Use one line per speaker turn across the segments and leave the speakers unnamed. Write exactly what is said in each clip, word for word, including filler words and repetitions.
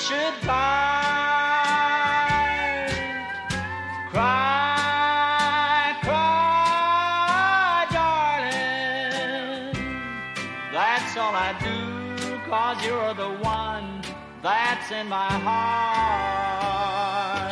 should fight. Cry, cry, darling. That's all I do, 'cause you're the one that's in my heart.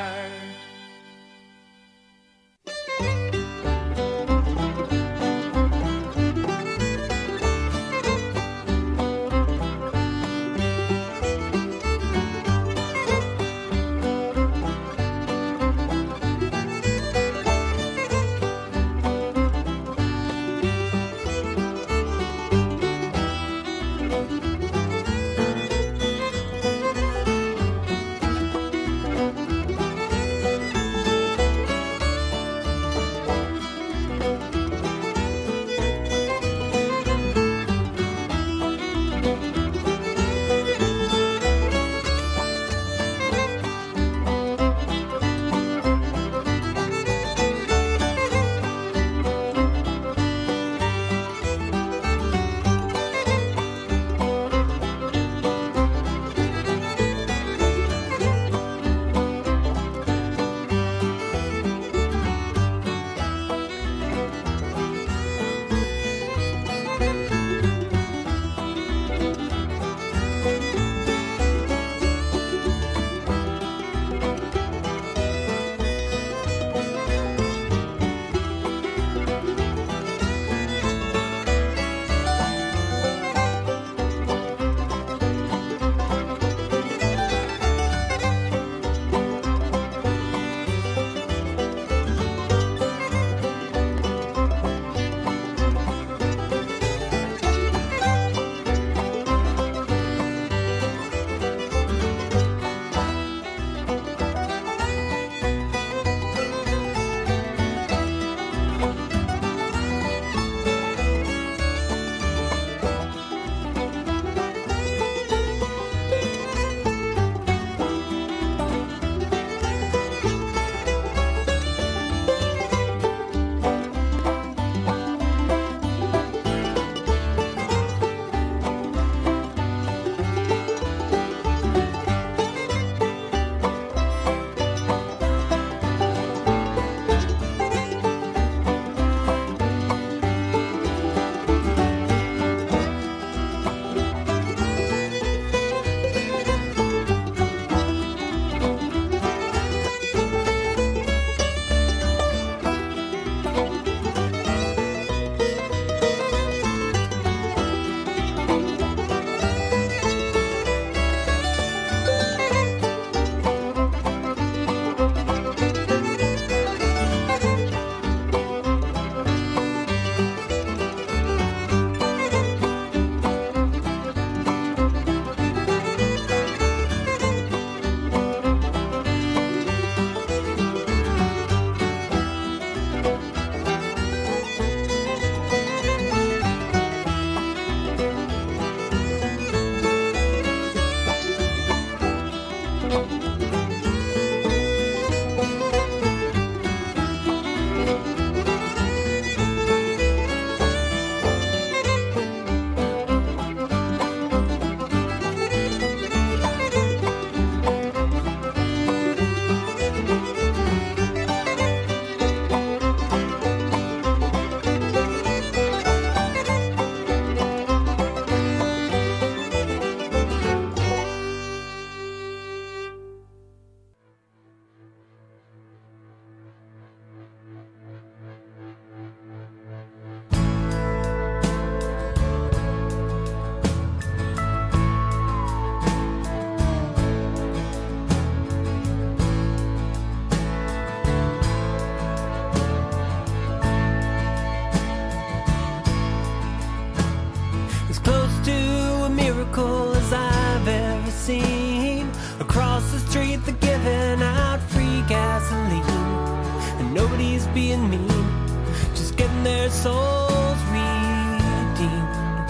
being mean, just getting their souls redeemed.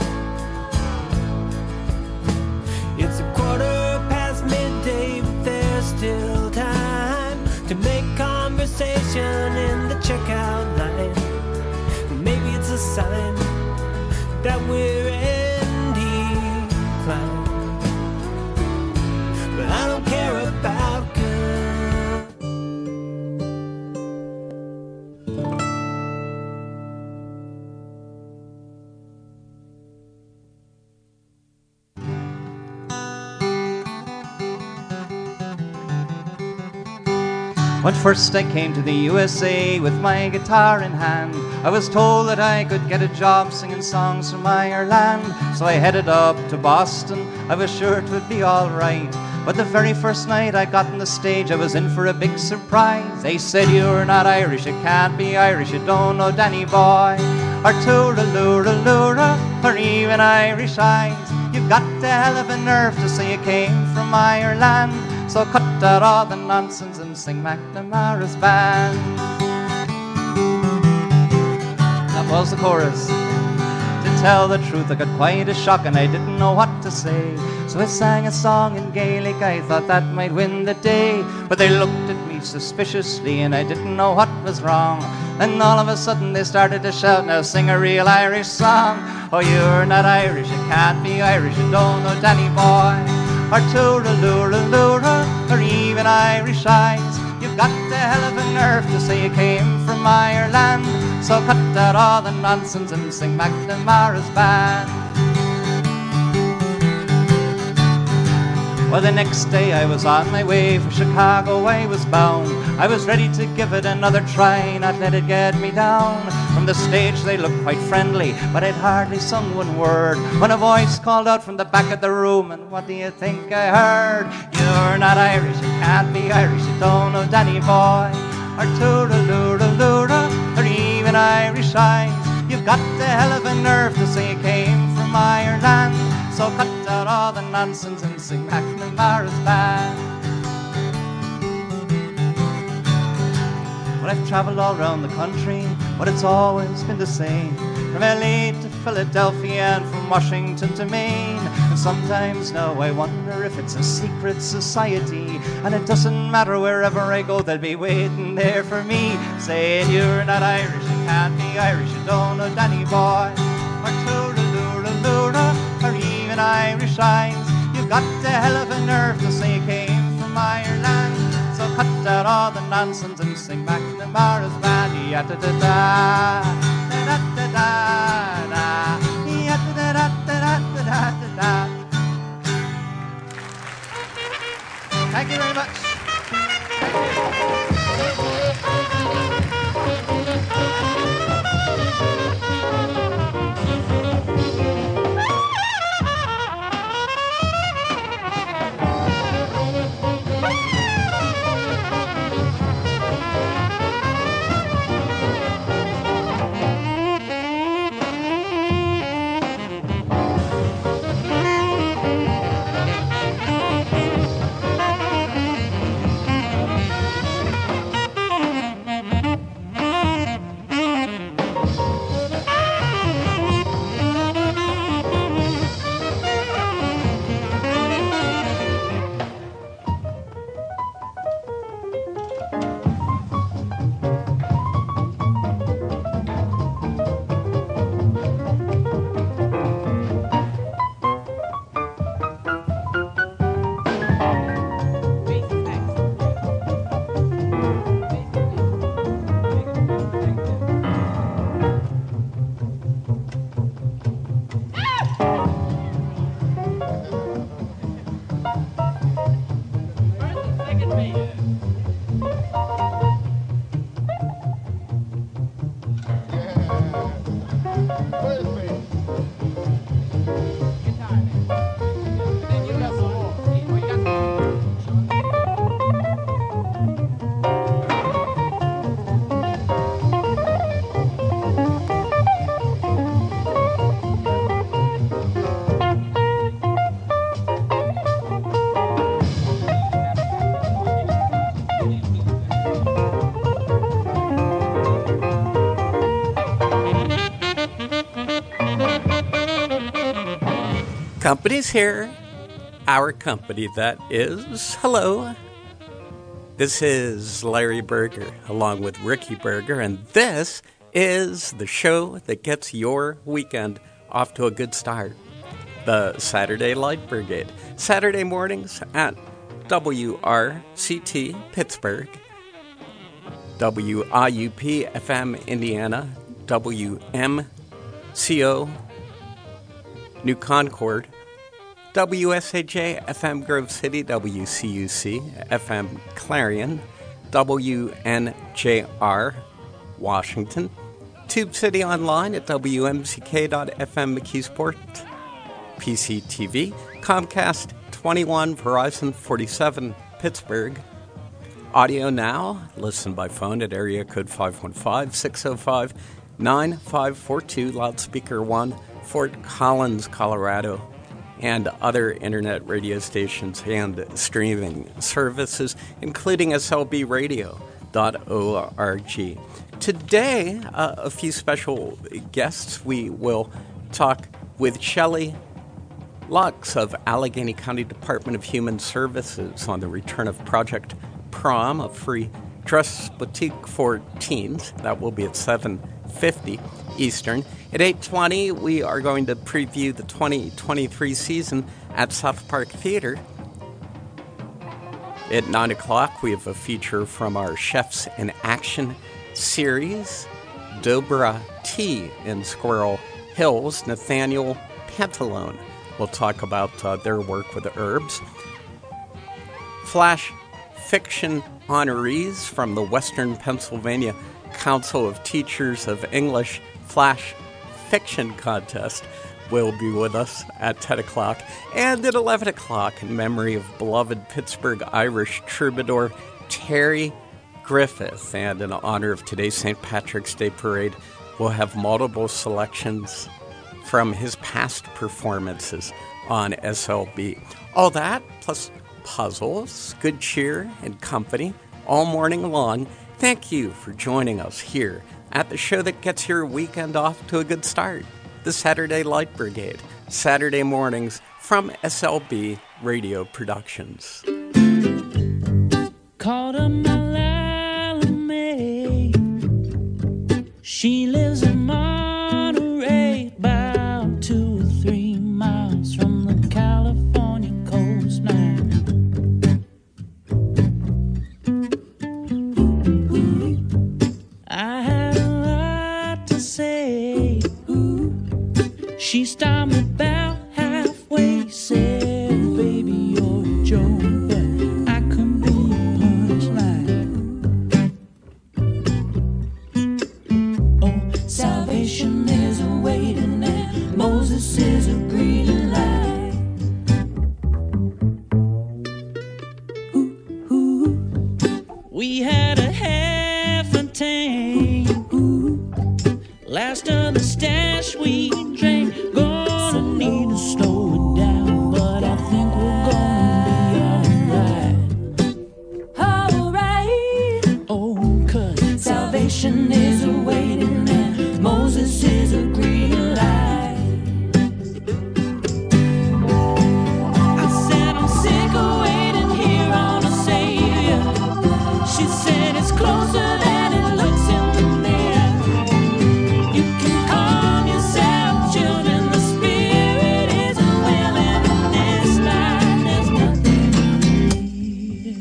It's a quarter past midday, but there's still time to make conversation in the checkout line. Maybe it's a sign that we're in decline, but I don't
When first I came to the U S A with my guitar in hand, I was told that I could get a job singing songs from Ireland. So I headed up to Boston, I was sure it would be alright. But the very first night I got on the stage, I was in for a big surprise. They said, you're not Irish, you can't be Irish, you don't know Danny Boy, or Tooralooraloora, or even Irish eyes. You've got the hell of a nerve to say you came from Ireland. So cut out all the nonsense and sing McNamara's band. That was the chorus. To tell the truth, I got quite a shock and I didn't know what to say. So I sang a song in Gaelic, I thought that might win the day. But they looked at me suspiciously and I didn't know what was wrong. Then all of a sudden they started to shout, now sing a real Irish song. Oh, you're not Irish, you can't be Irish, you don't know Danny Boy, or Tooralooraloora, or even Irish eyes. You've got the hell of a nerve to say you came from Ireland. So cut out all the nonsense and sing McNamara's band. Well, the next day I was on my way for Chicago, I was bound. I was ready to give it another try, not let it get me down. From the stage they looked quite friendly, but I'd hardly sung one word when a voice called out from the back of the room, and what do you think I heard? You're not Irish, you can't be Irish, you don't know Danny Boy, or Tooralooraloora, or even Irish eyes. You've got the hell of a nerve to say you came from Ireland. So cut out all the nonsense and sing McNamara's band. Well, I've travelled all around the country, but it's always been the same. From L A to Philadelphia and from Washington to Maine. And sometimes now I wonder if it's a secret society, and it doesn't matter wherever I go, they'll be waiting there for me, saying, you're not Irish, you can't be Irish, you don't know Danny Boy, or Tooralooraloora, or even Irish eyes. You've got the hell of a nerve to say you came from Ireland. So cut out all the nonsense and sing McNamara's band. Ya-da-da-da, da-da-da-da, ya-da-da-da-da-da-da-da. Thank you very much.
Company's here. Our company, that is. Hello. This is Larry Berger, along with Ricky Berger, and this is the show that gets your weekend off to a good start. The Saturday Light Brigade. Saturday mornings at W R C T Pittsburgh, W I U P F M Indiana, W M C O New Concord, W S A J F M Grove City, W C U C F M Clarion, W N J R, Washington. Tube City online at W M C K dot F M McKeesport. P C T V, Comcast twenty-one, Verizon forty-seven, Pittsburgh. Audio Now, listen by phone at area code five one five, six oh five, nine five four two, loudspeaker one, Fort Collins, Colorado, and other internet radio stations and streaming services, including S L B radio dot org. Today, uh, a few special guests. We will talk with Shelley Lux of Allegheny County Department of Human Services on the return of Project Prom, a free dress boutique for teens. That will be at seven fifty Eastern. At eight twenty, we are going to preview the twenty twenty-three season at South Park Theater. At nine o'clock, we have a feature from our Chefs in Action series, Dobra Tea in Squirrel Hills. Nathaniel Pantalone will talk about uh, their work with the herbs. Flash Fiction honorees from the Western Pennsylvania Council of Teachers of English Flash Fiction Contest will be with us at ten o'clock. And at eleven o'clock, in memory of beloved Pittsburgh Irish troubadour Terry Griffith, and in honor of today's Saint Patrick's Day Parade, we'll have multiple selections from his past performances on S L B. All that, plus puzzles, good cheer, and company all morning long. Thank you for joining us here at the show that gets your weekend off to a good start, the Saturday Light Brigade, Saturday mornings from S L B Radio Productions.
Called up my Lalame. She lives in Monterey, about two or three miles from the California coastline. I had a lot to say. She stopped me about halfway, said, "Baby, you're a joke, but I could be a punchline." Oh, salvation is awaiting, and Moses is a green light. Ooh, ooh. We had a half a tank, last of the stash we drank. Gonna need to slow it down, but I think we're gonna be alright. Alright. Oh, cause salvation is awaiting, and Moses is a green light. I said I'm sick of waiting here on a savior. She said it's closer than it looks in the mirror. You can calm yourself, children. The spirit is willing, and this time there's nothing to fear.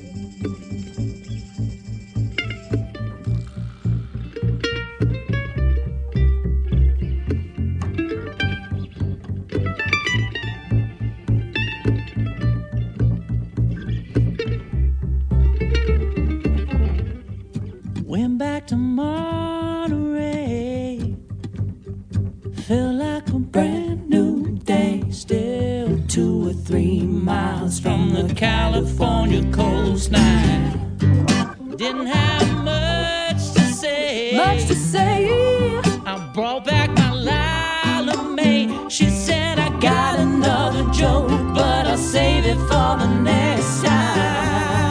Went back to Monterey. Felt like a brand new day. Still two or three miles from the California coastline. Didn't have much to say. Much to say. I brought back my Lila Mae. She said, I got another joke, but I'll save it for the next time.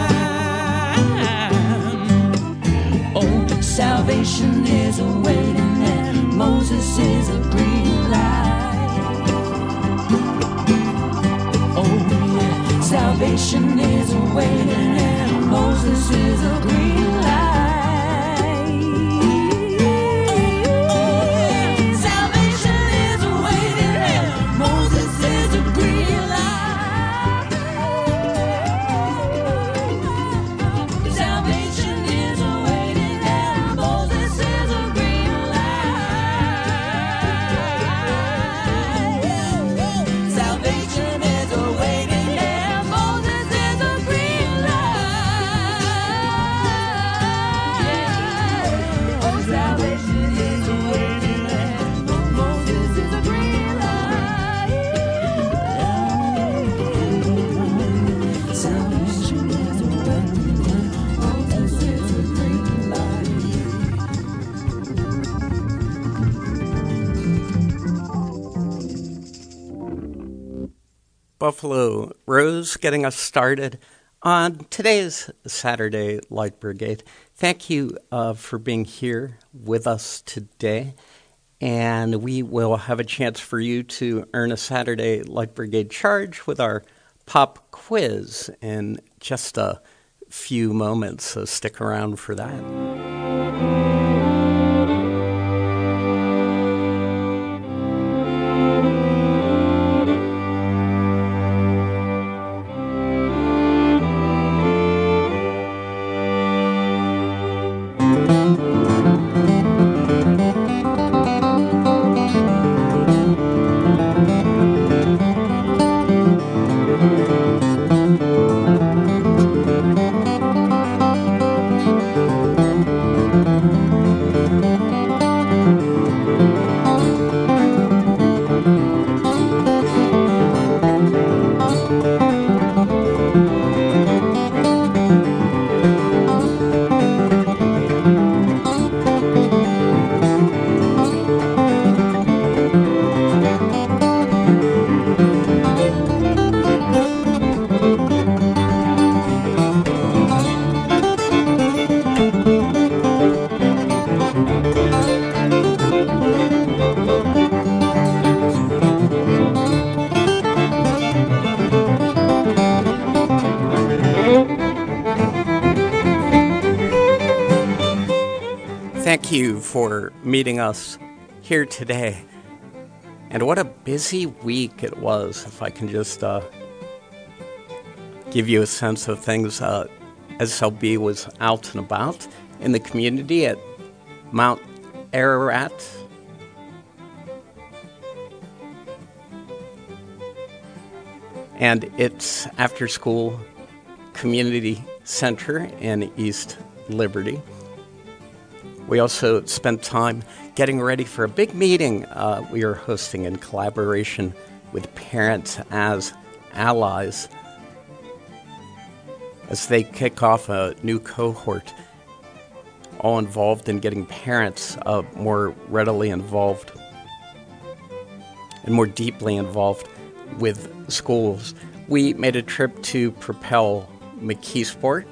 Oh, salvation is awaiting, and Moses is a green light. Oh yeah, salvation is awaiting, and Moses is a green light. Salvation is awaiting, and Moses is a green light. Salvation is awaiting, and Moses is a green light. Salvation is awaiting, and Moses is a green light.
Buffalo Rose getting us started on today's Saturday Light Brigade. Thank you uh, for being here with us today. And we will have a chance for you to earn a Saturday Light Brigade charge with our pop quiz in just a few moments, so stick around for that. Thank you for meeting us here today. And what a busy week it was, if I can just uh, give you a sense of things. Uh, S L B was out and about in the community at Mount Ararat. And its after-school community center in East Liberty. We also spent time getting ready for a big meeting uh, we are hosting in collaboration with Parents as Allies as they kick off a new cohort, all involved in getting parents uh, more readily involved and more deeply involved with schools. We made a trip to Propel McKeesport.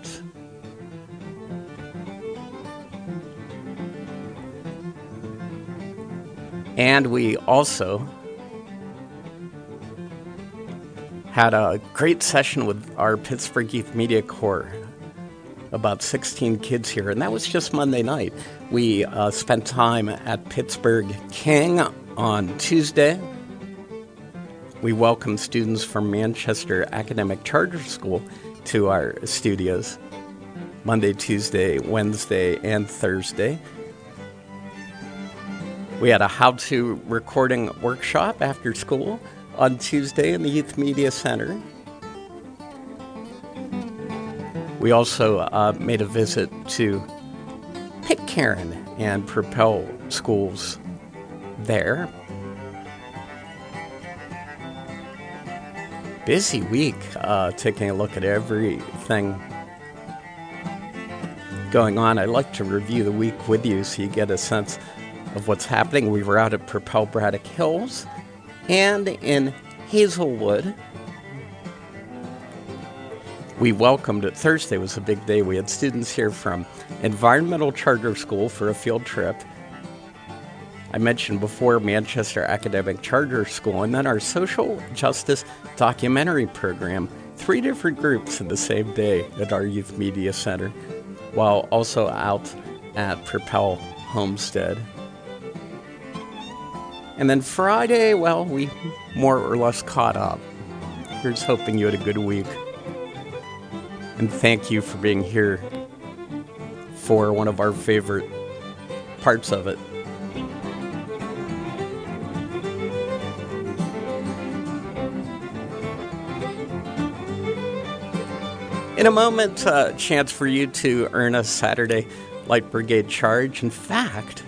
And we also had a great session with our Pittsburgh Youth Media Corps, about sixteen kids here, and that was just Monday night. We uh, spent time at Pittsburgh King on Tuesday. We welcomed students from Manchester Academic Charter School to our studios Monday, Tuesday, Wednesday, and Thursday. We had a how-to recording workshop after school on Tuesday in the Youth Media Center. We also uh, made a visit to Pitcairn and Propel schools there. Busy week, uh, taking a look at everything going on. I like to review the week with you so you get a sense of what's happening. We were out at Propel Braddock Hills and in Hazelwood. We welcomed it. Thursday was a big day. We had students here from Environmental Charter School for a field trip. I mentioned before Manchester Academic Charter School, and then our social justice documentary program. Three different groups in the same day at our Youth Media Center, while also out at Propel Homestead. And then Friday, well, we more or less caught up. Here's hoping you had a good week. And thank you for being here for one of our favorite parts of it. In a moment, a uh, chance for you to earn a Saturday Light Brigade charge. In fact,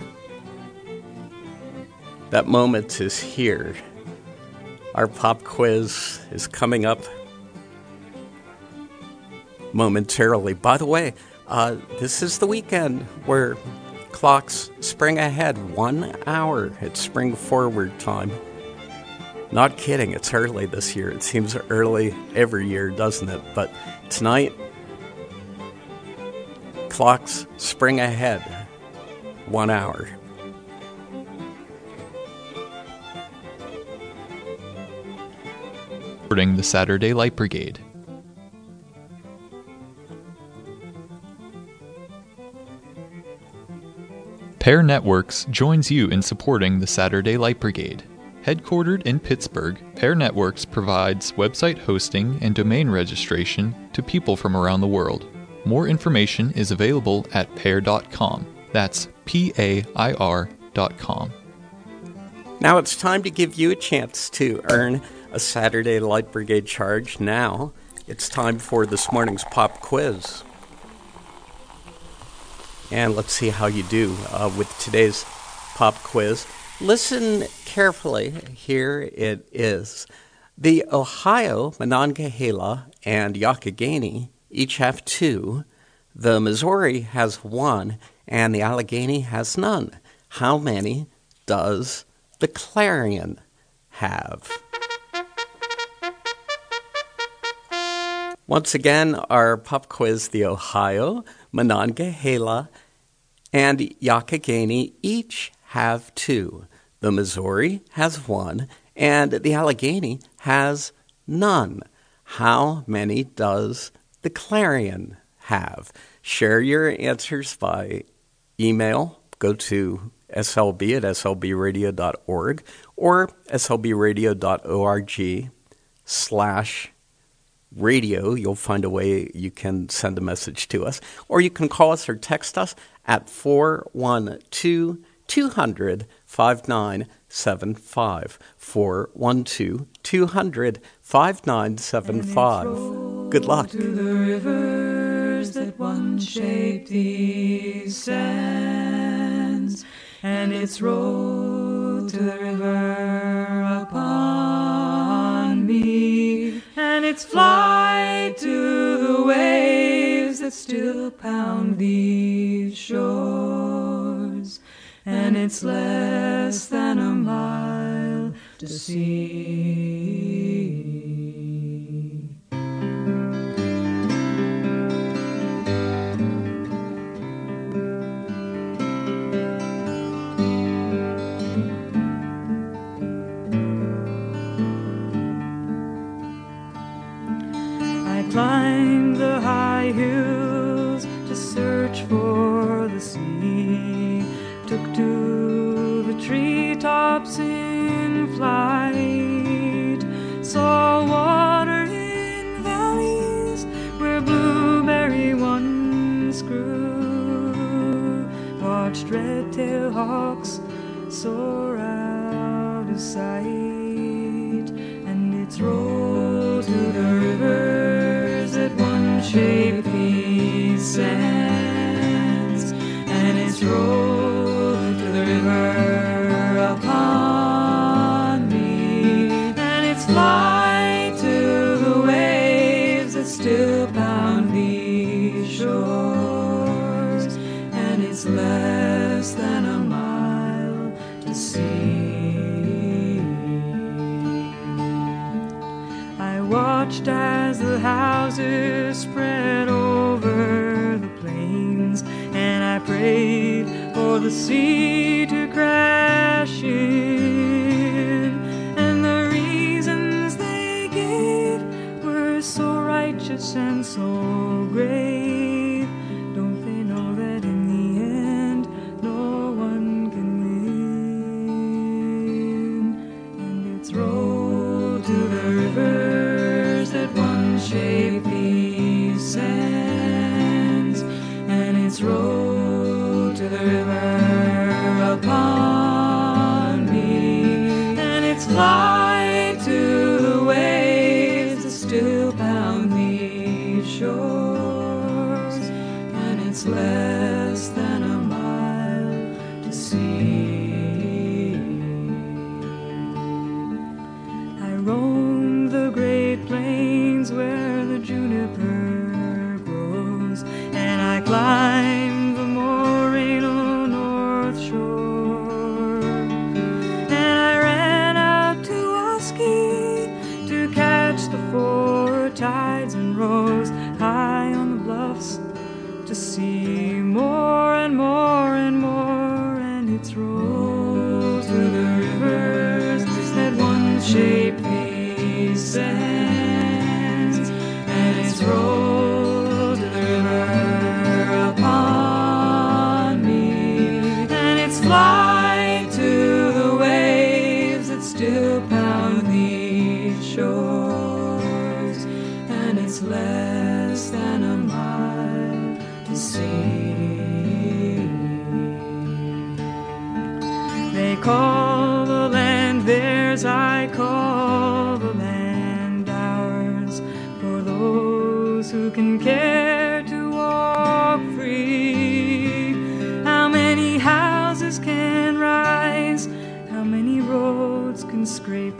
that moment is here. Our pop quiz is coming up momentarily. By the way, uh, this is the weekend where clocks spring ahead one hour. It's spring forward time. Not kidding, it's early this year. It seems early every year, doesn't it? But tonight, clocks spring ahead one hour.
Supporting the Saturday Light Brigade. Pair Networks joins you in supporting the Saturday Light Brigade. Headquartered in Pittsburgh, Pair Networks provides website hosting and domain registration to people from around the world. More information is available at pair dot com. That's P A I R dot com.
Now it's time to give you a chance to earn a Saturday Light Brigade charge. Now it's time for this morning's pop quiz. And let's see how you do uh, with today's pop quiz. Listen carefully. Here it is. The Ohio, Monongahela, and Youghiogheny each have two. The Missouri has one, and the Allegheny has none. How many does the Clarion have? Once again, our pop quiz, the Ohio, Monongahela, and Youghiogheny each have two. The Missouri has one, and the Allegheny has none. How many does the Clarion have? Share your answers by email. Go to S L B at S L B radio dot org or S L B radio dot org slash radio. You'll find a way you can send a message to us. Or you can call us or text us at four one two, two hundred, five nine seven five. four one two, two hundred, five nine seven five. Good luck.
To the rivers that once shaped these sands, and its road to the river upon me, and its flight to the waves that still pound these shores, and it's less than a mile to see. Climbed the high hills to search for the sea, took to the treetops in flight, saw water in valleys where blueberry once grew, watched red-tailed hawks soar out of sight, and its road to the river that one shape these sands, and its road to the river upon me, and its flight to the waves that still pound these shores, and it's less than a mile to see. I watched as the houses spread over the plains, and I prayed for the sea to crash in, and the reasons they gave were so righteous and so grave. Don't they know that in the end no one can win? And its road to the rivers that once shaped these sands, and its road to the river upon me, and its flight to the waves that still pound these shores, and it's less than a mile to see. I roamed the great plains where the juniper grows, and I climbed the Moreno North Shore, and I ran out to Oski sun rose high on the bluffs to see more and more and more, and its rolls to the rivers that once shaped these sands, and its rolls to the river upon me, and its flight to the waves that still pound these shores, and it's less than a mile to see. They call the land theirs, I call the land ours, for those who can care to walk free. How many houses can rise? How many roads can scrape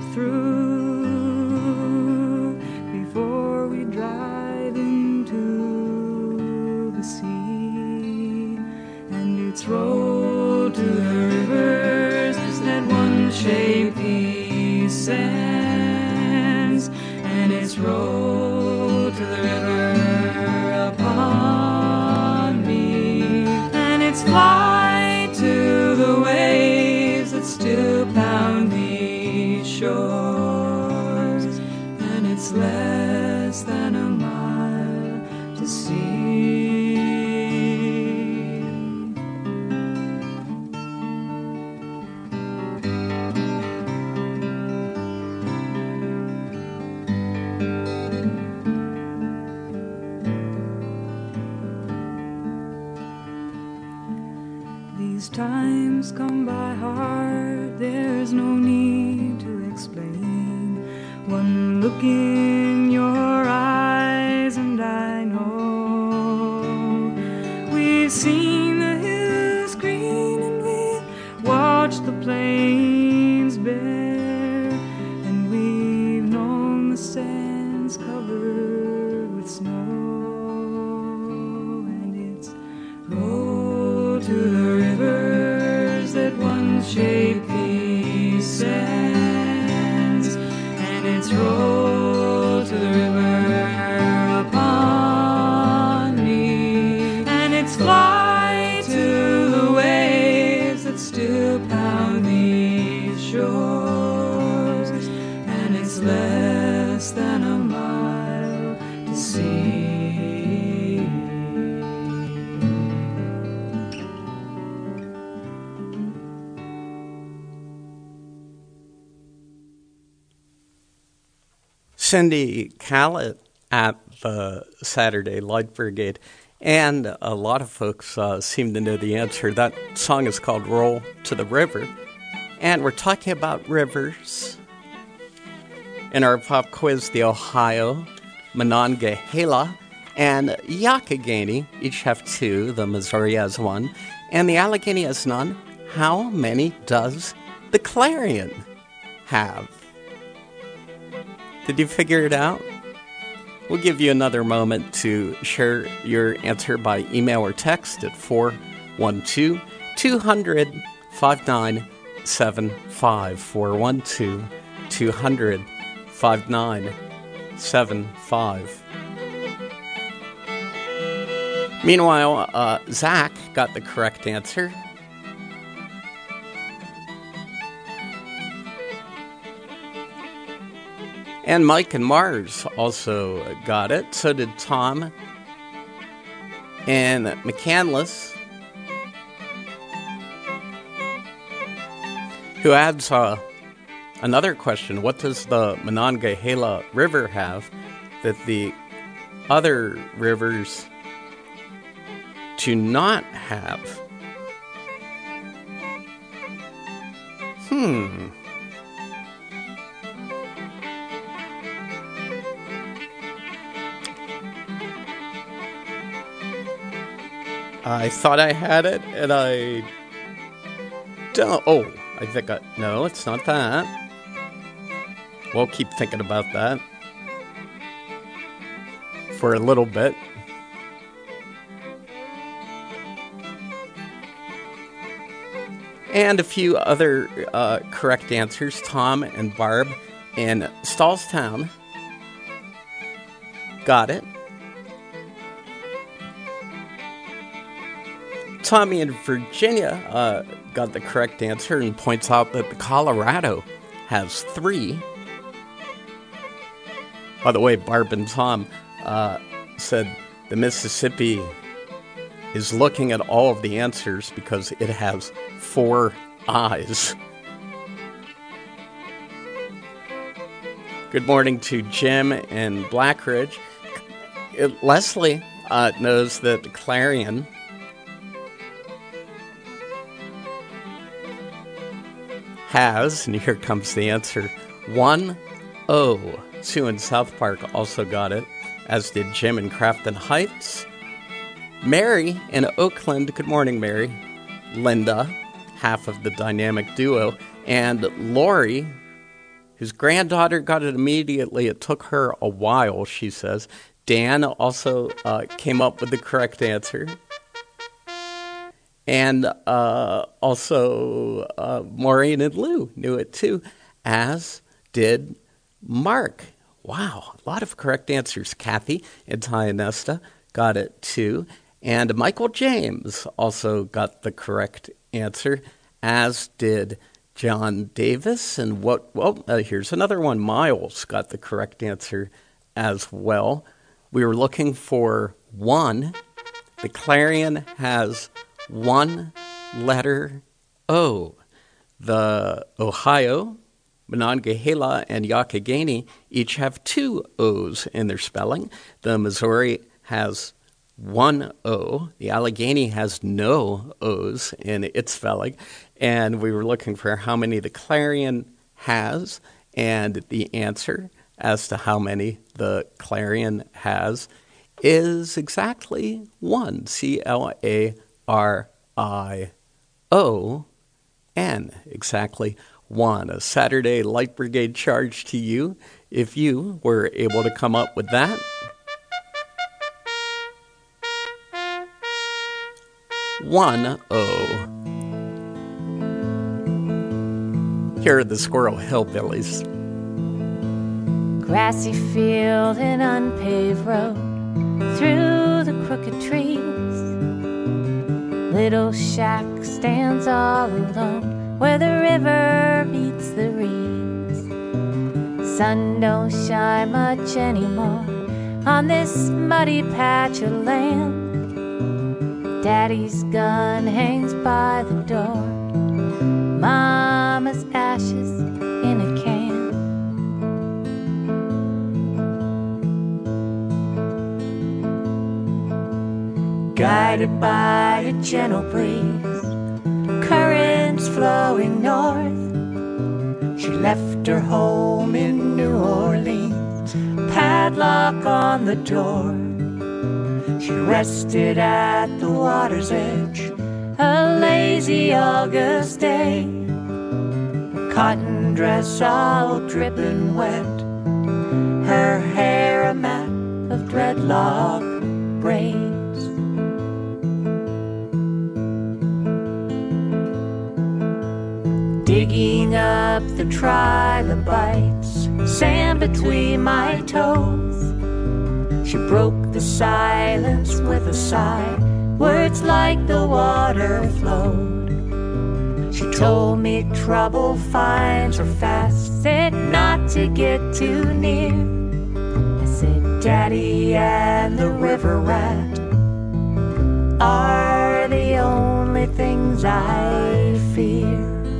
through before we drive into the sea? And its road to the rivers that once shaped these sands, and its road to the river upon me, and its flight to the waves that still pound these shores, and it's less than a mile to see. These times come by hard, there's no need to explain. One look in your eyes and I know we've seen the hills green and we've watched the plains bare, and we've known the sands covered with snow, and it's rolled to the rivers that once shaped these sands, and it's rolled to the river upon me, and it's flight to the waves that still pound these shores, and it's less than a mile to see.
Cindy Callett at the Saturday Light Brigade, and a lot of folks uh, seem to know the answer. That song is called Roll to the River, and we're talking about rivers. In our pop quiz, the Ohio, Monongahela, and Youghiogheny each have two. The Missouri has one, and the Allegheny has none. How many does the Clarion have? Did you figure it out? We'll give you another moment to share your answer by email or text at four one two, two hundred, five nine seven five, four one two, two hundred, five nine seven five. Meanwhile, uh, Zach got the correct answer. And Mike and Mars also got it. So did Tom and McCandless, who adds uh, another question. What does the Monongahela River have that the other rivers do not have? Hmm. I thought I had it, and I don't. Oh, I think I... No, it's not that. We'll keep thinking about that for a little bit. And a few other uh, correct answers. Tom and Barb in Stallstown got it. Tommy in Virginia uh, got the correct answer and points out that the Colorado has three. By the way, Barb and Tom uh, said the Mississippi is looking at all of the answers because it has four eyes. Good morning to Jim in Blackridge. It, Leslie uh, knows that Clarion has, and here comes the answer, one O. Sue in South Park also got it, as did Jim in Crafton Heights. Mary in Oakland, good morning, Mary. Linda, half of the dynamic duo, and Lori, whose granddaughter got it immediately. It took her a while, she says. Dan also uh, came up with the correct answer. And uh, also uh, Maureen and Lou knew it too, as did Mark. Wow, a lot of correct answers. Kathy in Tionesta got it too. And Michael James also got the correct answer, as did John Davis. And what? Well, uh, here's another one. Miles got the correct answer as well. We were looking for one. The Clarion has one letter O. The Ohio, Monongahela, and Youghiogheny each have two O's in their spelling. The Missouri has one O. The Allegheny has no O's in its spelling. And we were looking for how many the Clarion has, and the answer as to how many the Clarion has is exactly one. C L A R I O N. Exactly one. A Saturday Light Brigade charge to you if you were able to come up with that. One O. Here are the Squirrel Hillbillies.
Grassy field and unpaved road through the crooked trees. Little shack stands all alone where the river meets the reeds. Sun don't shine much anymore on this muddy patch of land. Daddy's gun hangs by the door, Mama's ashes in a can. Guided by a gentle breeze, currents flowing north, she left her home in New Orleans, padlock on the door. She rested at the water's edge, a lazy August day, a cotton dress all dripping wet, her hair a mat of dreadlock braids. Digging up the trilobites, sand between my toes, she broke the silence with a sigh, words like the water flowed. She told me trouble finds her fast, said not to get too near. I said, Daddy and the river rat are the only things I fear.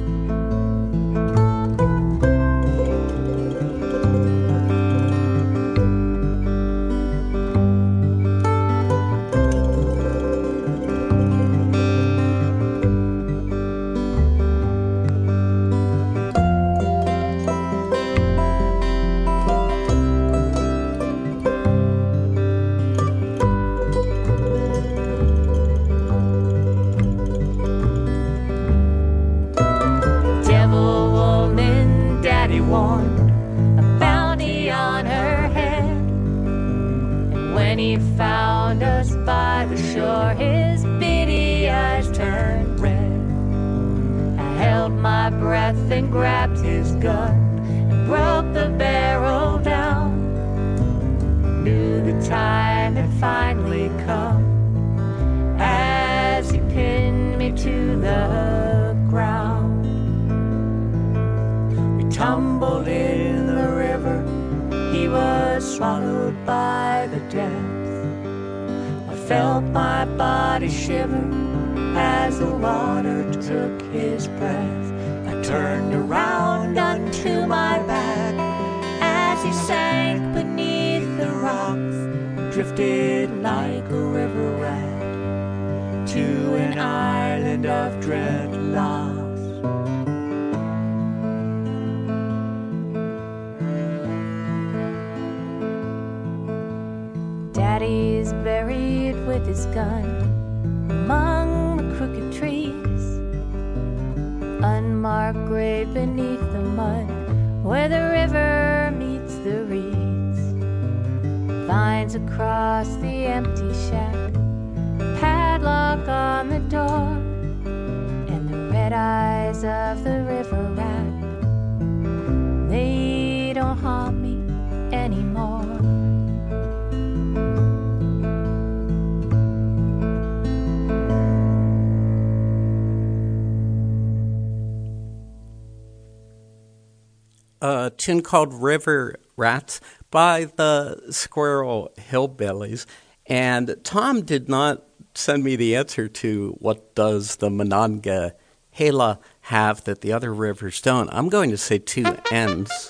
Then grabbed his gun and broke the barrel down.
knew the time had finally come as he pinned me to the ground. We tumbled in the river, he was swallowed by the depth. I felt my body shiver as the water took his breath. I turned around unto my back as he sank beneath the rocks, drifted like a river rat to an island of dreadlocks. Daddy's buried with his gun among the crooked trees, unmarked grave beneath the mud where the river meets the reeds. Vines across the empty shack, padlock on the door, and the red eyes of the river rat, they don't haunt me anymore.
A tune called River Rats by the Squirrel Hillbillies. And Tom did not send me the answer to what does the Monongahela have that the other rivers don't. I'm going to say two ends.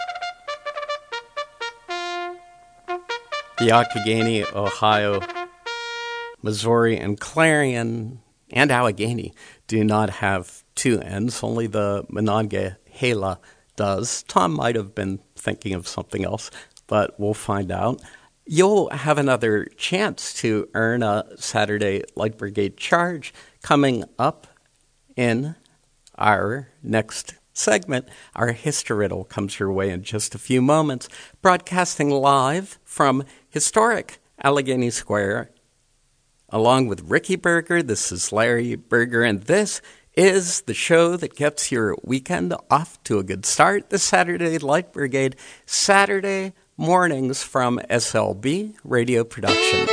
The Octogonee, Ohio, Missouri, and Clarion, and Allegheny do not have two ends. Only the Monongahela does. Tom might have been thinking of something else, but we'll find out. You'll have another chance to earn a Saturday Light Brigade charge coming up in our next segment. Our History Riddle comes your way in just a few moments, broadcasting live from historic Allegheny Square. Along with Ricky Berger, this is Larry Berger, and this is the show that gets your weekend off to a good start. The Saturday Light Brigade, Saturday mornings from S L B Radio Productions.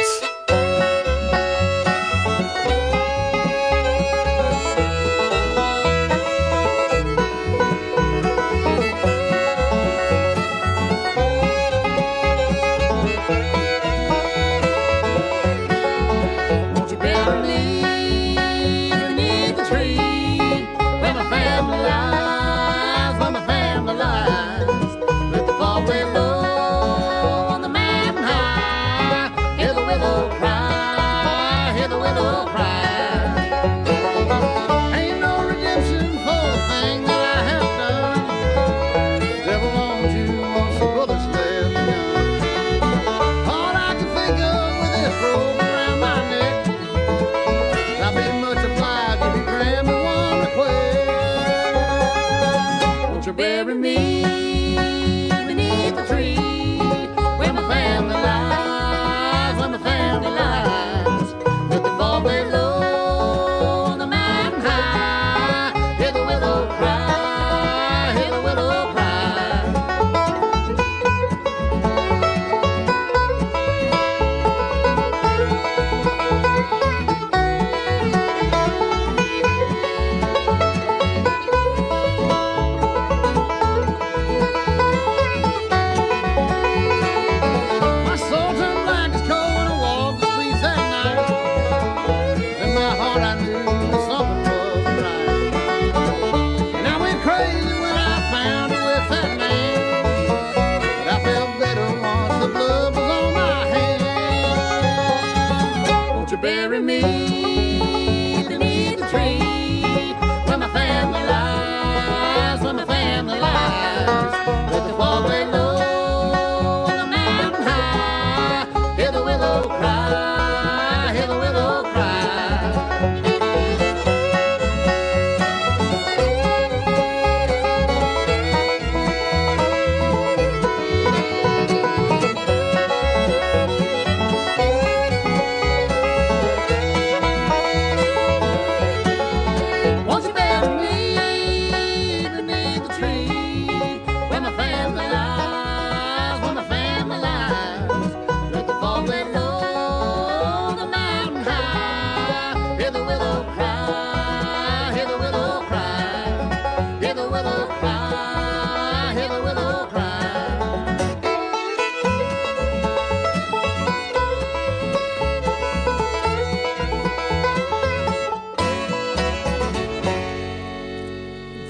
Bury me beneath the tree where my family lies, where my family lies. Let the fall below on the mountain high. Hear the willow cry, hear the willow cry. Bury me beneath the tree where my family lies, where my family lies. Let the fall below on the mountain high. Hear the willow cry, hear the willow cry. Let the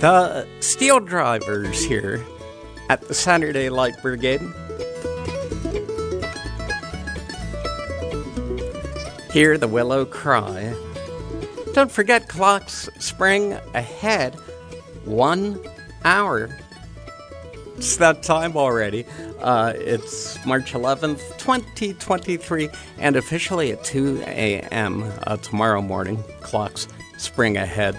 The steel drivers here at the Saturday Light Brigade. Hear the willow cry. Don't forget, clocks spring ahead one hour. It's that time already. Uh, it's March eleventh, twenty twenty-three, and officially at two a.m. Uh, tomorrow morning. Clocks spring ahead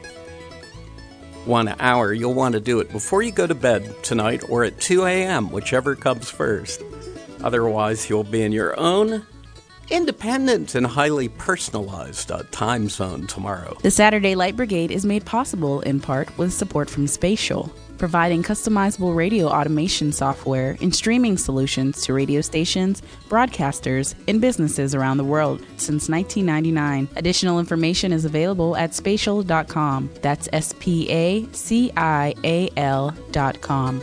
one hour. You'll want to do it before you go to bed tonight or at two a.m., whichever comes first. Otherwise, you'll be in your own independent and highly personalized uh, time zone tomorrow.
The Saturday Light Brigade is made possible in part with support from Spatial, providing customizable radio automation software and streaming solutions to radio stations, broadcasters, and businesses around the world since nineteen ninety-nine. Additional information is available at spatial dot com. That's S P A C I A L dot com.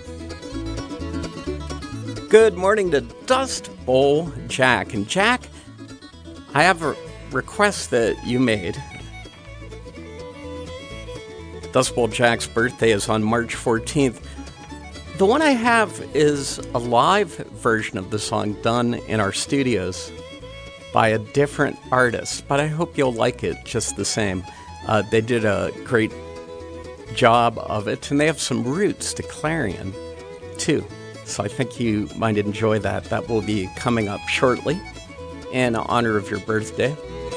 Good morning to Dust Bowl Jack. And Jack, I have a request that you made. Dust Bowl Jack's birthday is on March fourteenth. The one I have is a live version of the song done in our studios by a different artist, but I hope you'll like it just the same. Uh, they did a great job of it, and they have some roots to Clarion, too. So I think you might enjoy that. That will be coming up shortly in honor of your birthday.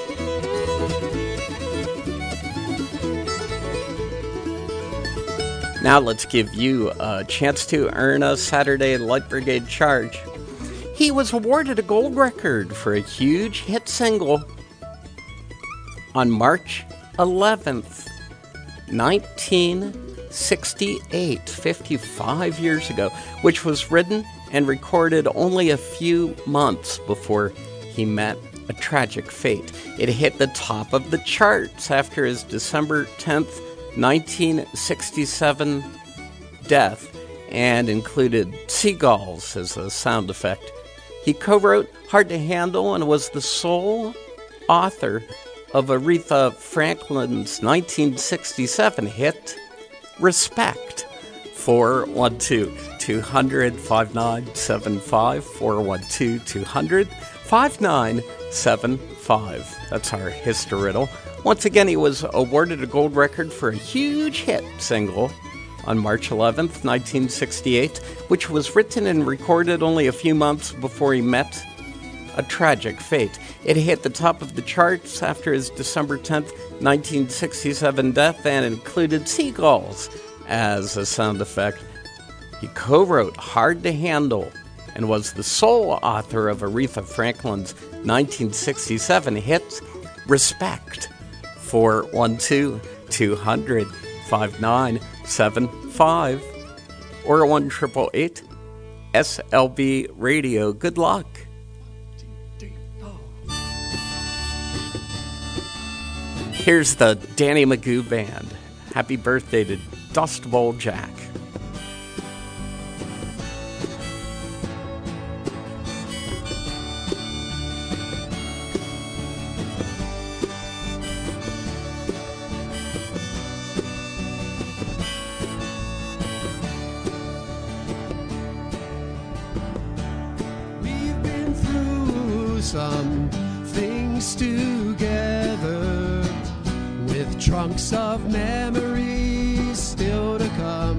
Now let's give you a chance to earn a Saturday Light Brigade charge. He was awarded a gold record for a huge hit single on March eleventh, nineteen sixty-eight, fifty-five years ago, which was written and recorded only a few months before he met a tragic fate. It hit the top of the charts after his December tenth, nineteen sixty-seven death and included seagulls as a sound effect. He co-wrote Hard to Handle and was the sole author of Aretha Franklin's nineteen sixty-seven hit Respect. four one two, two hundred, five nine seven five, four one two, two hundred, five nine seven five. That's our historiddle. Once again, he was awarded a gold record for a huge hit single on March eleventh, nineteen sixty-eight, which was written and recorded only a few months before he met a tragic fate. It hit the top of the charts after his December tenth, nineteen sixty-seven death and included seagulls as a sound effect. He co-wrote Hard to Handle and was the sole author of Aretha Franklin's nineteen sixty-seven hit Respect. four one two, two hundred, five nine seven five or one eight eight eight S L B Radio. Good luck. Here's the Danny Magoo Band. Happy birthday to Dust Bowl Jack.
We've been through some things together, with trunks of memories still to come.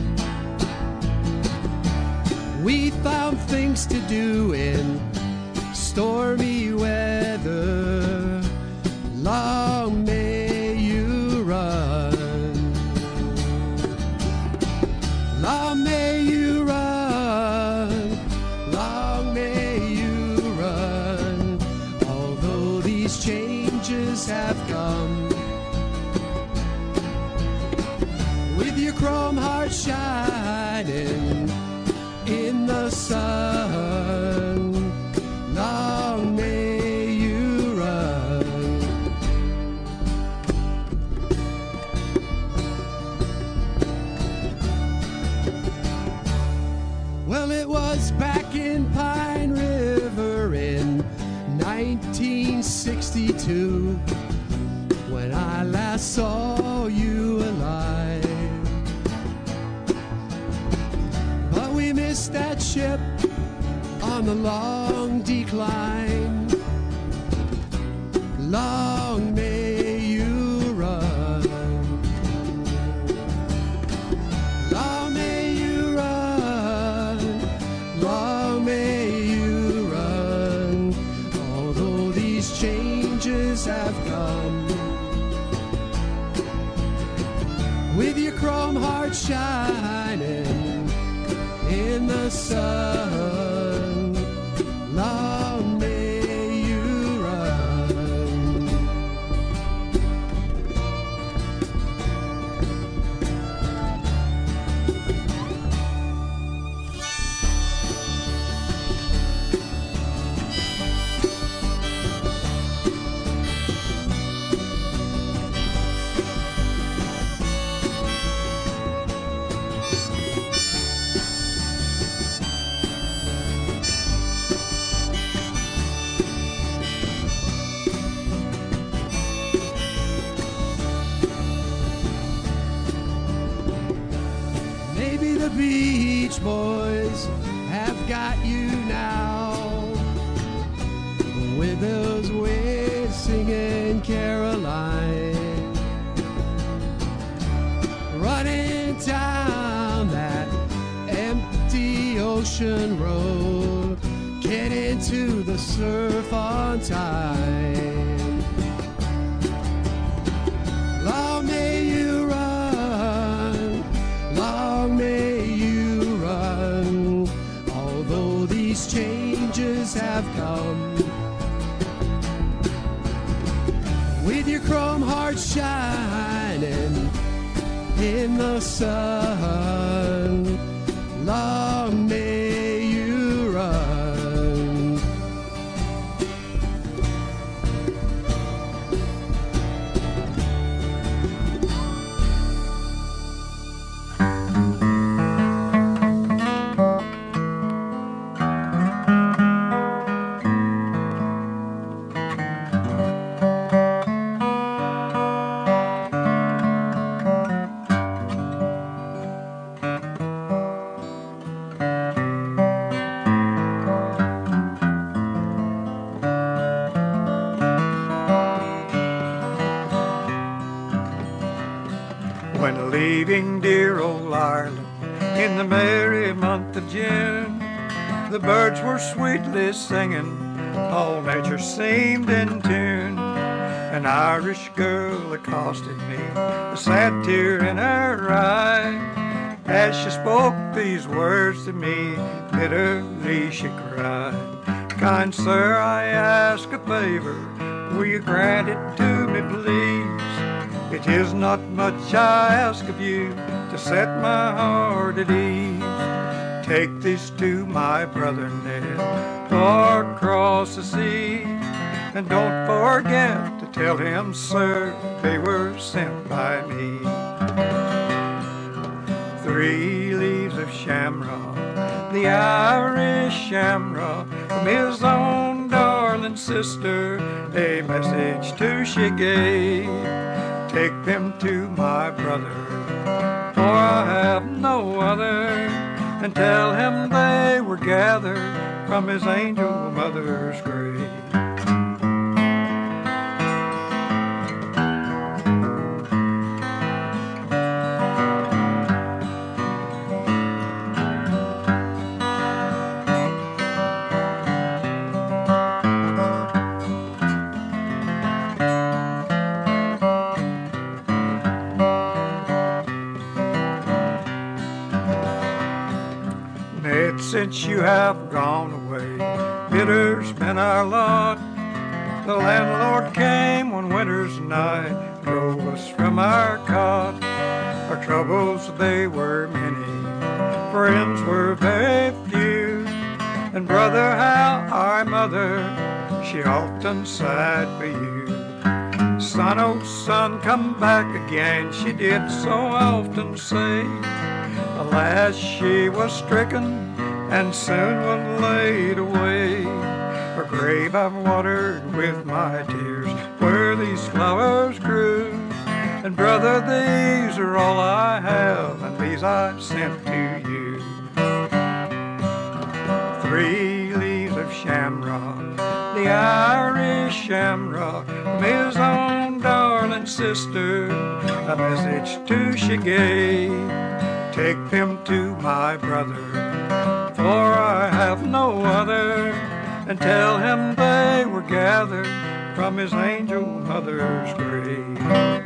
We found things to do in stormy weather. Long may you run. Long may you run. Long may you run. Although these changes have come, with your chrome heart shining in the sun, long may you run. Well, it was back in Pine River in nineteen sixty-two when I last saw you alive.
missed that ship on the long decline. Long may you run. Long may you run. Long may you run. Although these changes have come, with your chrome heart shining in the sun, long may you run. Maybe the Beach Boys have got you now, with those waves singing Caroline, running down that empty ocean road, get into the surf on time. Long may you run, long may you run, although these changes have come, with your chrome heart shining in the sun, long may you run.
When leaving dear old Ireland in the merry month of June, the birds were sweetly singing, all nature seemed in tune. An Irish girl accosted me, a sad tear in her eye, as she spoke these words to me, bitterly she cried. Kind sir, I ask a favor, will you grant it to me please? It is not much I ask of you, to set my heart at ease. Take this to my brother Ned, far across the sea, and don't forget to tell him, sir, they were sent by me. Three leaves of shamrock, the Irish shamrock, from his own darling sister, a message too she gave. Take them to my brother, for I have no other, and tell him they were gathered from his angel mother's grave. Since you have gone away, bitter's been our lot. The landlord came one winter's night, drove us from our cot. Our troubles, they were many, friends were very few, and brother, how our mother, she often sighed for you. Son, oh son, come back again, she did so often say. Alas, she was stricken and soon was laid away. Her grave I've watered with my tears, where these flowers grew. And brother, these are all I have, and these I sent to you. three leaves of shamrock, the Irish shamrock, from his own darling sister, a message too she gave. Take them to my brother, for I have no other, and tell him they were gathered from his angel mother's grave.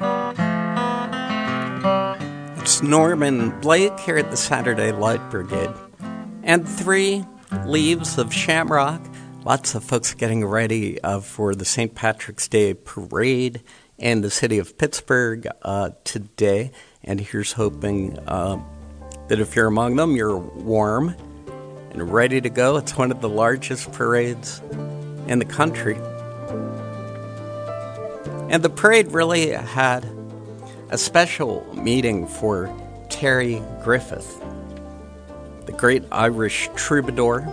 It's Norman Blake here at the Saturday Light Brigade. And three leaves of shamrock. Lots of folks getting ready uh, for the Saint Patrick's Day parade in the city of Pittsburgh uh, today. And here's hoping uh, that if you're among them, you're warm and ready to go. It's one of the largest parades in the country. And the parade really had a special meaning for Terry Griffith, the great Irish troubadour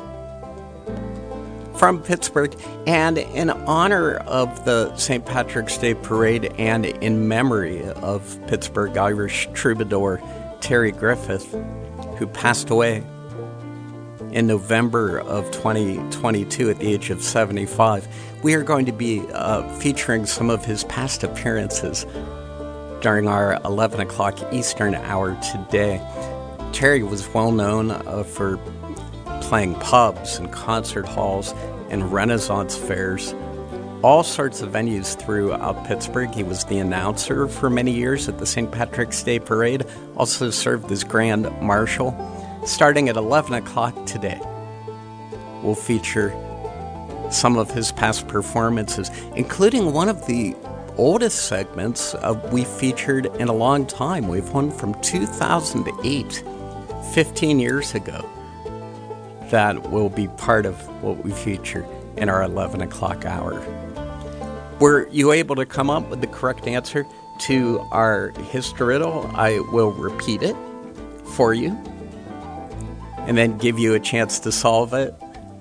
from Pittsburgh. And in honor of the Saint Patrick's Day parade and in memory of Pittsburgh Irish troubadour Terry Griffith, who passed away in November of twenty twenty-two at the age of seventy-five, we are going to be uh, featuring some of his past appearances during our eleven o'clock Eastern hour today. Terry was well known uh, for playing pubs and concert halls and Renaissance fairs, all sorts of venues throughout Pittsburgh. He was the announcer for many years at the Saint Patrick's Day Parade, also served as Grand Marshal. Starting at eleven o'clock today, we'll feature some of his past performances, including one of the oldest segments uh, we featured in a long time. We've one from two thousand eight, fifteen years ago, that will be part of what we feature in our eleven o'clock hour. Were you able to come up with the correct answer to our Histriddle? I will repeat it for you and then give you a chance to solve it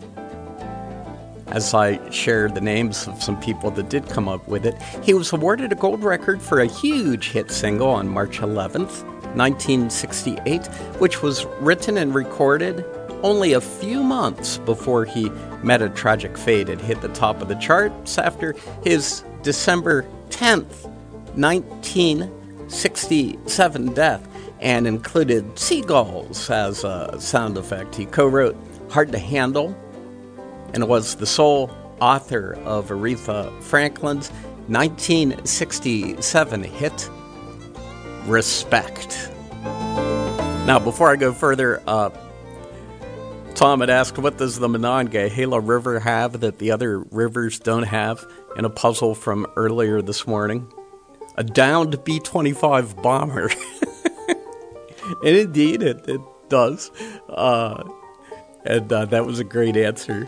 as I share the names of some people that did come up with it. He was awarded a gold record for a huge hit single on March eleventh, nineteen sixty-eight, which was written and recorded only a few months before he met a tragic fate. It hit the top of the charts after his December tenth, nineteen sixty-seven death, and included seagulls as a sound effect. He co-wrote Hard to Handle and was the sole author of Aretha Franklin's nineteen sixty-seven hit, Respect. Now, before I go further, uh, Tom had asked, what does the Monongahela River have that the other rivers don't have, in a puzzle from earlier this morning? A downed B twenty-five bomber. And indeed, it, it does. Uh, and uh, that was a great answer.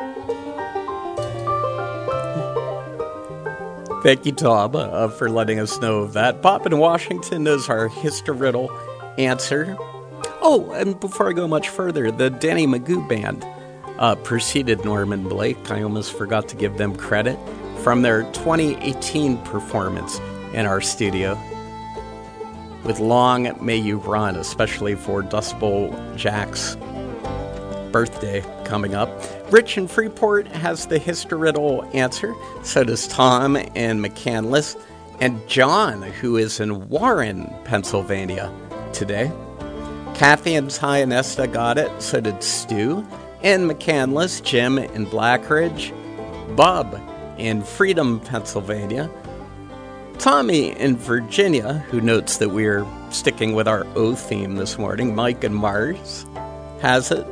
Thank you, Tom, uh, for letting us know of that. Bob in Washington is our Histriddle answer. Oh, and before I go much further, the Danny Magoo Band uh, preceded Norman Blake. I almost forgot to give them credit from their twenty eighteen performance in our studio with Long May You Run, especially for Dust Bowl Jack's birthday coming up. Rich in Freeport has the Histriddle answer. So does Tom in McCandless. And John, who is in Warren, Pennsylvania today. Kathy in Tionesta got it. So did Stu in McCandless. Jim in Blackridge. Bub in Freedom, Pennsylvania. Tommy in Virginia, who notes that we're sticking with our O theme this morning. Mike in Mars has it.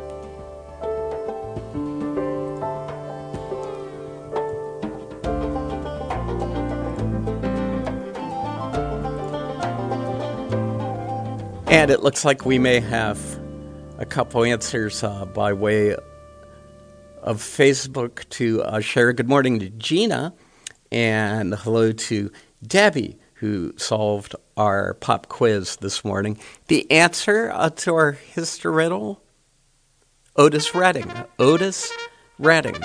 And it looks like we may have a couple answers uh, by way of Facebook to uh, share. Good morning to Gina, and hello to Debbie, who solved our pop quiz this morning. The answer uh, to our Histriddle, Otis Redding. Otis Redding.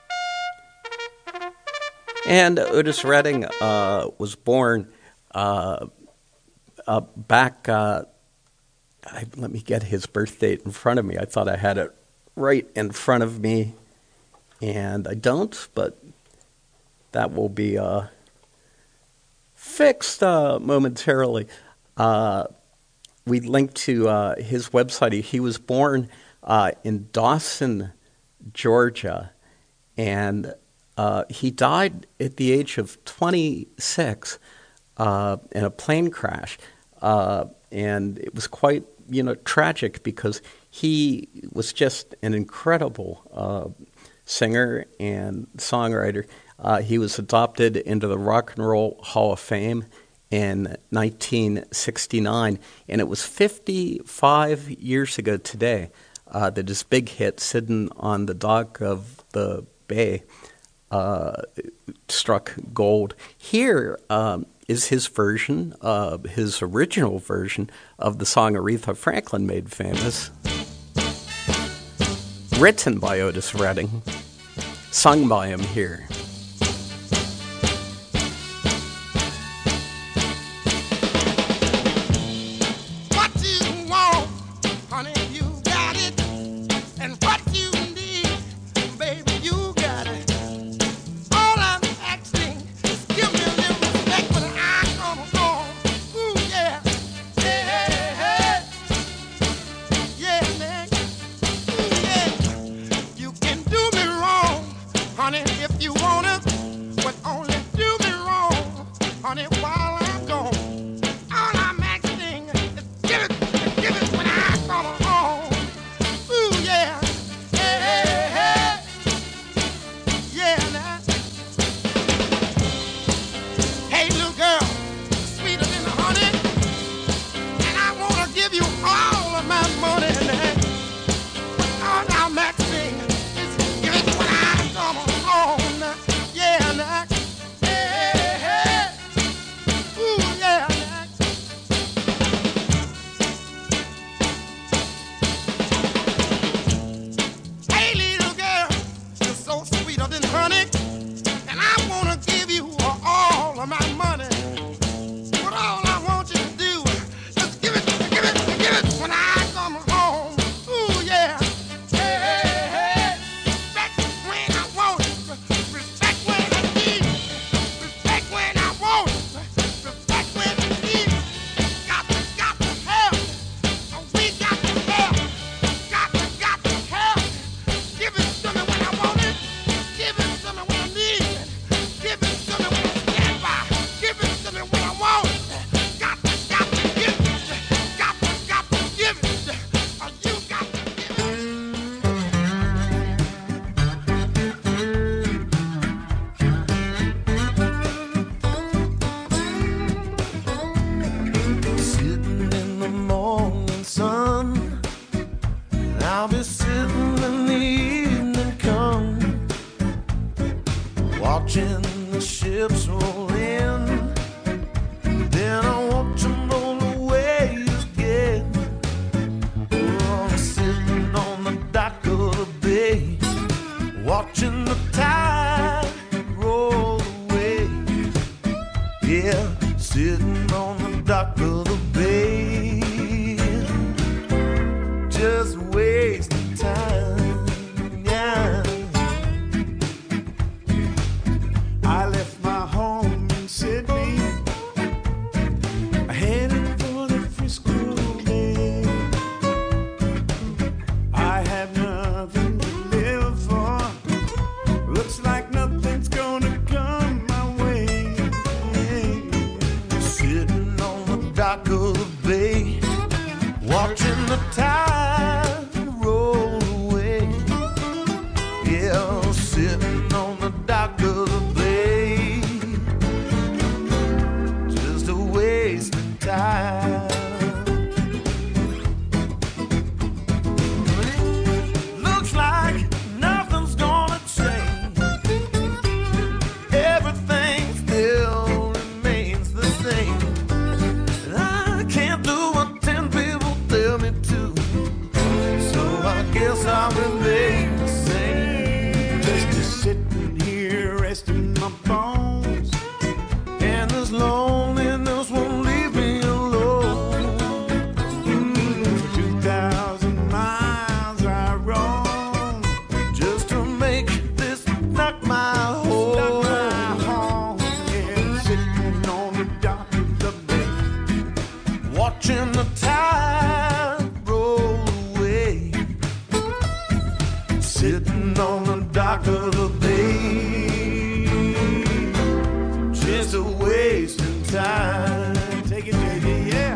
And Otis Redding uh, was born uh, uh, back... Uh, I, let me get his birth date in front of me. I thought I had it right in front of me, and I don't, but that will be uh, fixed uh, momentarily. Uh, we linked to uh, his website. He was born uh, in Dawson, Georgia, and uh, he died at the age of twenty-six uh, in a plane crash. Uh, and it was quite, you know, tragic because he was just an incredible uh, singer and songwriter. Uh, he was adopted into the Rock and Roll Hall of Fame in nineteen sixty-nine, and it was fifty-five years ago today uh, that his big hit, Sitting on the Dock of the Bay, uh, struck gold. Here um, is his version, uh, his original version of the song Aretha Franklin made famous, written by Otis Redding, sung by him here.
I can't watching the tide roll away, sitting on the dock of the bay, just a wasting time. Take it, J D, yeah.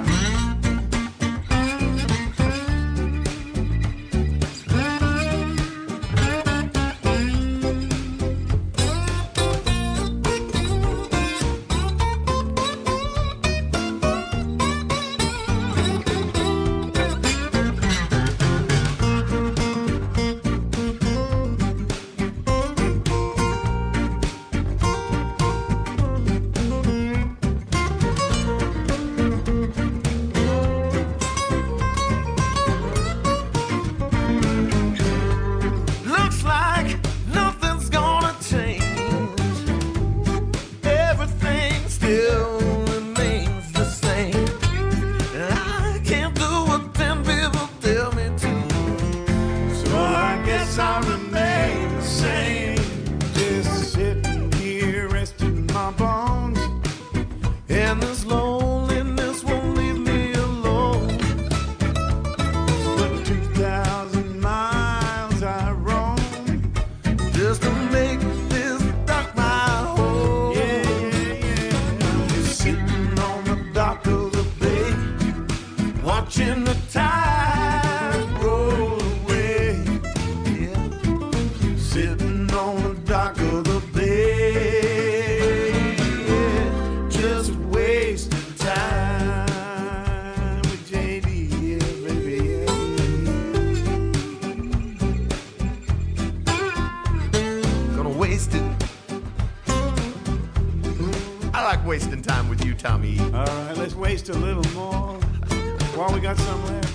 Wasting time with you, Tommy.
All right, let's waste a little more while we got some left.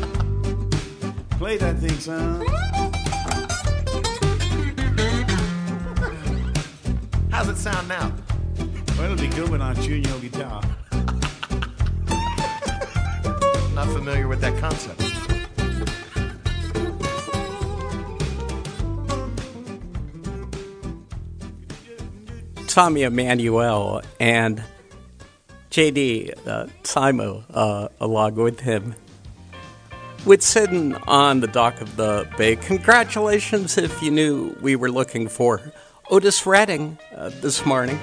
Play that thing, son.
How's it sound now?
Well, it'll be good with our junior guitar.
Not familiar with that concept.
Tommy Emmanuel and J D uh, Simo, uh, along with him, with sitting on the dock of the bay. Congratulations if you knew we were looking for Otis Redding uh, this morning.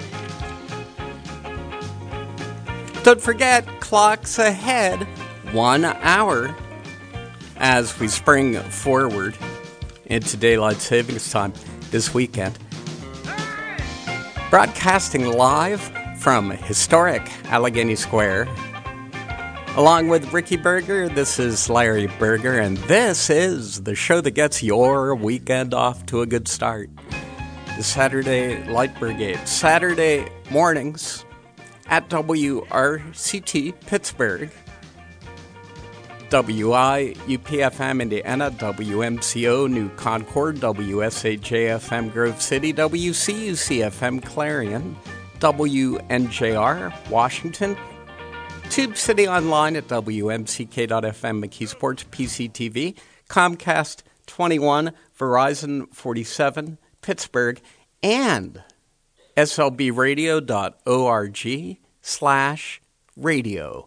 Don't forget, clocks ahead one hour as we spring forward into daylight savings time this weekend. Broadcasting live from historic Allegheny Square. Along with Ricky Berger, this is Larry Berger, and this is the show that gets your weekend off to a good start. The Saturday Light Brigade. Saturday mornings at W R C T Pittsburgh, W I U P F M Indiana, W M C O New Concord, W S A J F M Grove City, W C U C F M Clarion, W N J R Washington, Tube City Online at W M C K dot F M McKeesports, P C T V, Comcast twenty-one, Verizon forty-seven, Pittsburgh, and S L B radio dot org slash radio.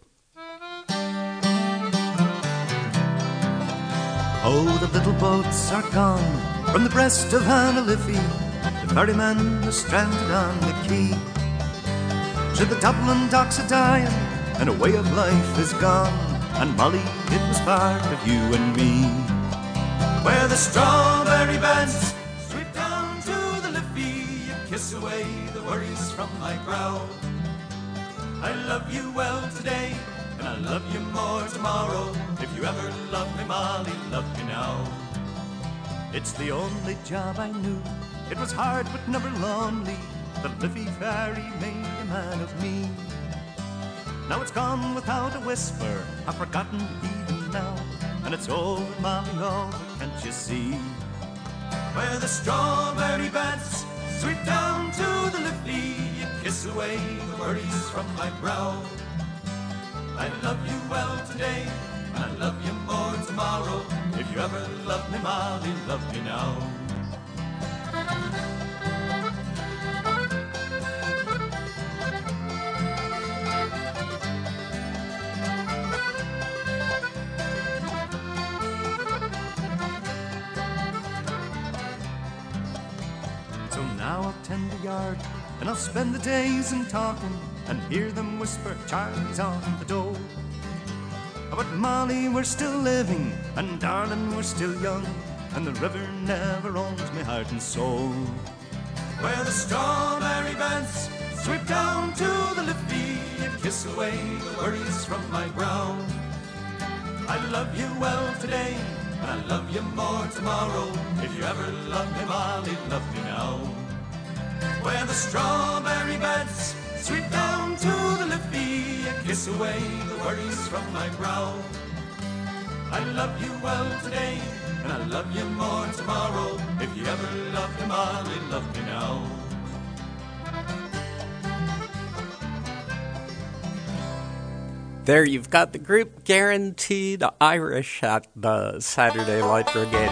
Oh, the little boats are gone from the breast of Hannah Liffey. The ferryman is stranded on the quay. To the Dublin docks a dying, and a way of life is gone. And Molly, it was part of you and me. Where the strawberry beds sweep down to the Liffey, you kiss away the worries from my brow. I love you well today, and I'll love you more tomorrow. If you ever love me, Molly, love me now. It's the only job I knew. It was hard but never lonely. The Liffey ferry made a man of me. Now it's gone without a whisper, I've forgotten even now. And it's over, Molly, over, can't you see? Where the strawberry beds sweep down to the Liffey, you kiss away the worries from my brow. I love you well today, and I love you more tomorrow. If you ever love me, Molly, love me now. yard, and I'll spend the days in talking and hear them whisper Charlie's on the door. But Molly, we're still living, and darling, we're still young, and the river never owns my heart and soul. Where the strawberry beds sweep down to the Liffey and kiss away the worries from my brow. I love you well today, and I love you more tomorrow. If you ever love me, Molly, love me now. Where the strawberry beds sweep down to the Liffey and kiss away the worries from my brow. I love you well today, and I love you more tomorrow. If you ever love me, Molly, love me now.
There you've got the group Guaranteed Irish at the Saturday Light Brigade.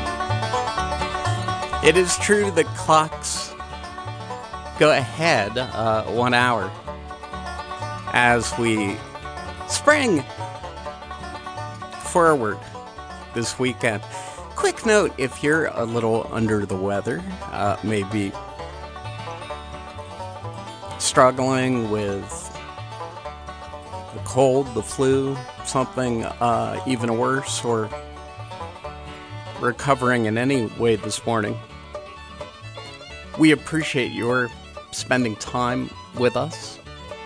It is true the clocks go ahead uh, one hour as we spring forward this weekend. Quick note, if you're a little under the weather, uh, maybe struggling with the cold, the flu, something uh, even worse, or recovering in any way this morning, we appreciate your spending time with us,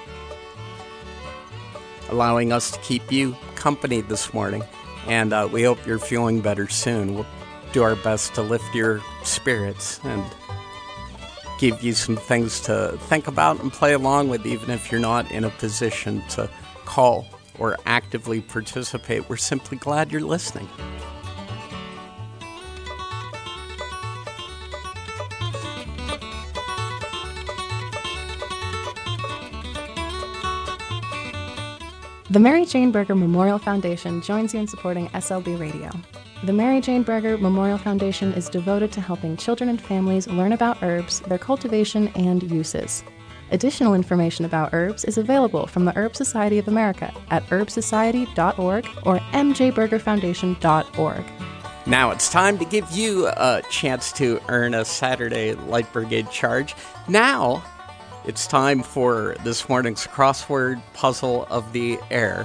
allowing us to keep you company this morning, and uh, we hope you're feeling better soon. We'll do our best to lift your spirits and give you some things to think about and play along with, even if you're not in a position to call or actively participate. We're simply glad you're listening.
The Mary Jane Berger Memorial Foundation joins you in supporting S L B Radio. The Mary Jane Berger Memorial Foundation is devoted to helping children and families learn about herbs, their cultivation, and uses. Additional information about herbs is available from the Herb Society of America at herb society dot org or m j berger foundation dot org.
Now it's time to give you a chance to earn a Saturday Light Brigade charge. Now it's time for this morning's crossword puzzle of the air.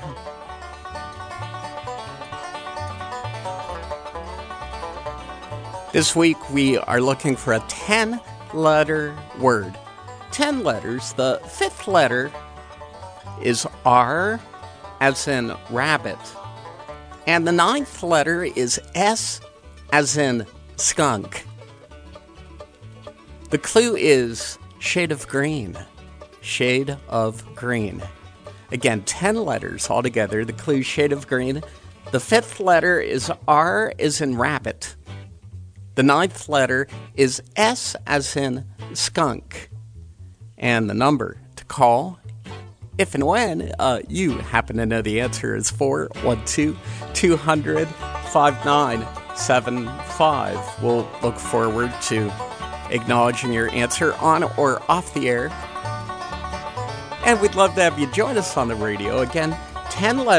This week we are looking for a ten-letter word. Ten letters. The fifth letter is R, as in rabbit. And the ninth letter is S, as in skunk. The clue is shade of green. Shade of green. Again, ten letters altogether. The clue, shade of green. The fifth letter is R, as in rabbit. The ninth letter is S, as in skunk. And the number to call, if and when uh, you happen to know the answer, is four one two, two hundred, five nine seven five. We'll look forward to acknowledging your answer on or off the air. And we'd love to have you join us on the radio. Again, ten letters.